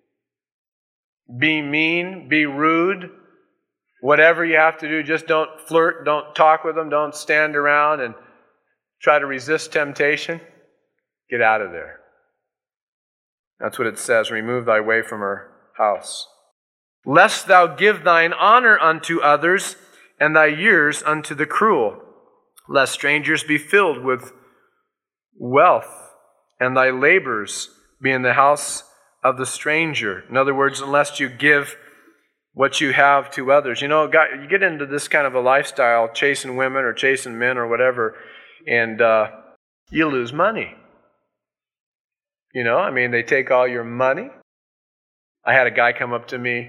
Be mean, be rude, whatever you have to do, just don't flirt, don't talk with them, don't stand around and try to resist temptation. Get out of there. That's what it says, remove thy way from her house. Lest thou give thine honor unto others, and thy years unto the cruel, lest strangers be filled with wealth, and thy labors be in the house of the stranger. In other words, unless you give what you have to others. You know, you get into this kind of a lifestyle, chasing women or chasing men or whatever, and you lose money. You know, I mean, they take all your money. I had a guy come up to me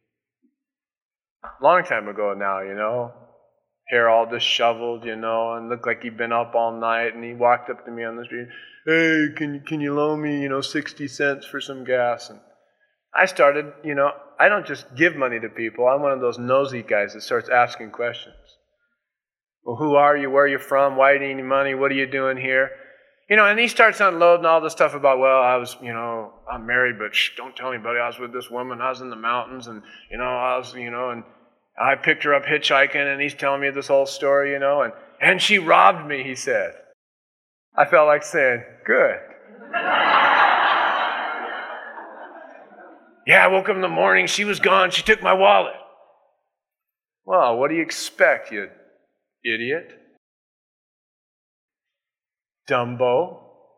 a long time ago now, you know, hair all disheveled, you know, and looked like he'd been up all night, and he walked up to me on the street, hey, can you loan me, 60 cents for some gas? And I started, I don't just give money to people. I'm one of those nosy guys that starts asking questions. Well, who are you? Where are you from? Why do you need money? What are you doing here? And he starts unloading all this stuff about, well, I was, I'm married, but don't tell anybody. I was with this woman. I was in the mountains, and, I was, and I picked her up hitchhiking, and he's telling me this whole story, and she robbed me, he said. I felt like saying, good. Yeah, I woke up in the morning, she was gone, she took my wallet. Well, what do you expect, you idiot? Dumbo.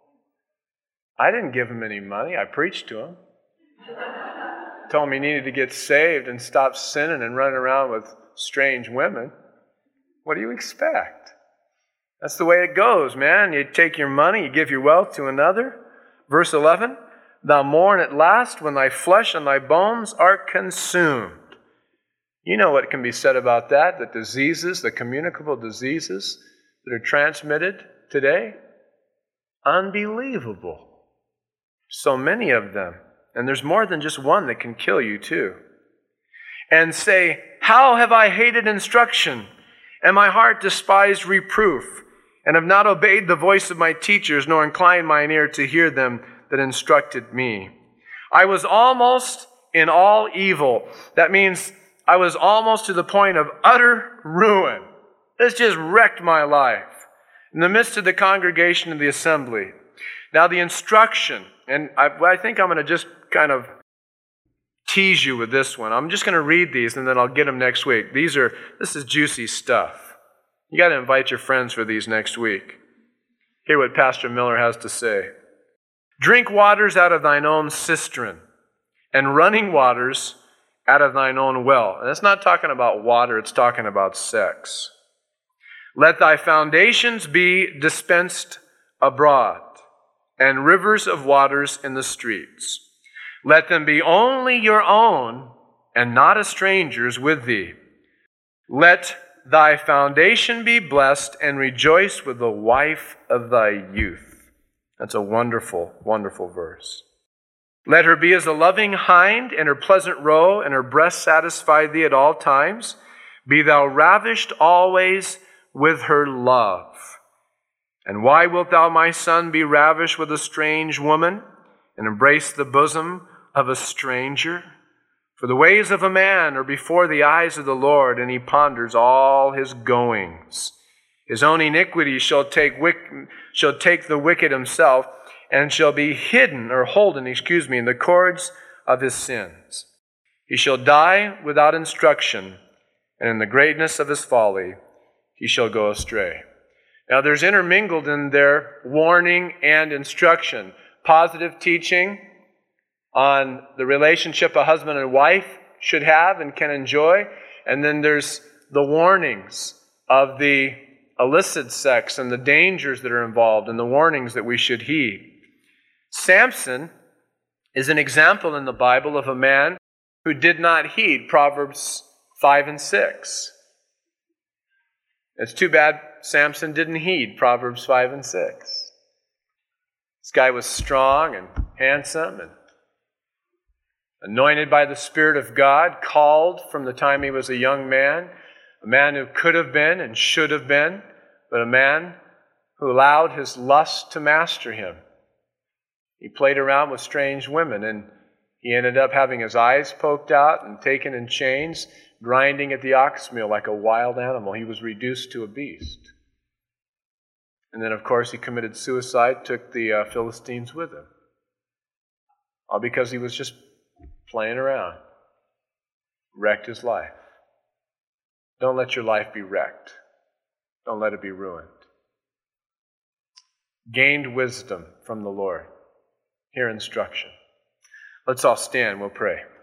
I didn't give him any money, I preached to him. Told him he needed to get saved and stop sinning and running around with strange women. What do you expect? That's the way it goes, man. You take your money, you give your wealth to another. Verse 11, thou mourn at last when thy flesh and thy bones are consumed. You know what can be said about that, the diseases, the communicable diseases that are transmitted today? Unbelievable. So many of them. And there's more than just one that can kill you too. And say, how have I hated instruction, and my heart despised reproof, and have not obeyed the voice of my teachers, nor inclined mine ear to hear them that instructed me. I was almost in all evil. That means I was almost to the point of utter ruin. This just wrecked my life. In the midst of the congregation of the assembly. Now the instruction, and I think I'm going to just kind of tease you with this one. I'm just going to read these and then I'll get them next week. This is juicy stuff. You got to invite your friends for these next week. Hear what Pastor Miller has to say. Drink waters out of thine own cistern, and running waters out of thine own well. And it's not talking about water, it's talking about sex. Let thy foundations be dispensed abroad, and rivers of waters in the streets. Let them be only your own, and not a stranger's with thee. Let thy foundation be blessed, and rejoice with the wife of thy youth. That's a wonderful, wonderful verse. Let her be as a loving hind, and her pleasant roe, and her breast satisfy thee at all times. Be thou ravished always with her love. And why wilt thou, my son, be ravished with a strange woman, and embrace the bosom of a stranger? For the ways of a man are before the eyes of the Lord, and he ponders all his goings. His own iniquity shall take the wicked himself, and shall be holden in the cords of his sins. He shall die without instruction, and in the greatness of his folly he shall go astray. Now there's intermingled in there warning and instruction. Positive teaching on the relationship a husband and wife should have and can enjoy. And then there's the warnings of the illicit sex and the dangers that are involved and the warnings that we should heed. Samson is an example in the Bible of a man who did not heed Proverbs 5 and 6. It's too bad Samson didn't heed Proverbs 5 and 6. This guy was strong and handsome and anointed by the Spirit of God, called from the time he was a young man, a man who could have been and should have been, but a man who allowed his lust to master him. He played around with strange women, and he ended up having his eyes poked out and taken in chains, grinding at the ox mill like a wild animal. He was reduced to a beast. And then, of course, he committed suicide, took the Philistines with him. All because he was just playing around. Wrecked his life. Don't let your life be wrecked. Don't let it be ruined. Gained wisdom from the Lord. Hear instruction. Let's all stand, we'll pray.